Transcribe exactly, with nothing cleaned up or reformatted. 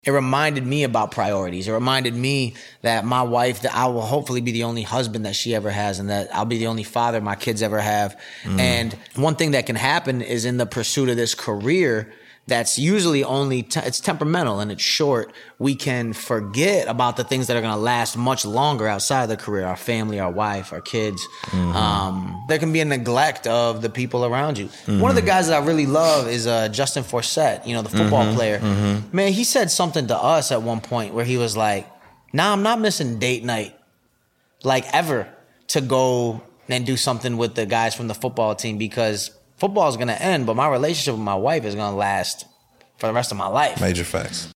It reminded me about priorities. It reminded me that my wife, that I will hopefully be the only husband that she ever has, and that I'll be the only father my kids ever have. Mm. And one thing that can happen is in the pursuit of this career that's usually only, te- it's temperamental and it's short, we can forget about the things that are going to last much longer outside of the career, our family, our wife, our kids. Mm-hmm. Um, there can be a neglect of the people around you. Mm-hmm. One of the guys that I really love is uh, Justin Forsett, you know, the football mm-hmm. player. Mm-hmm. Man, he said something to us at one point where he was like, nah, I'm not missing date night, like ever, to go and do something with the guys from the football team, because football is going to end, but my relationship with my wife is going to last for the rest of my life. Major facts.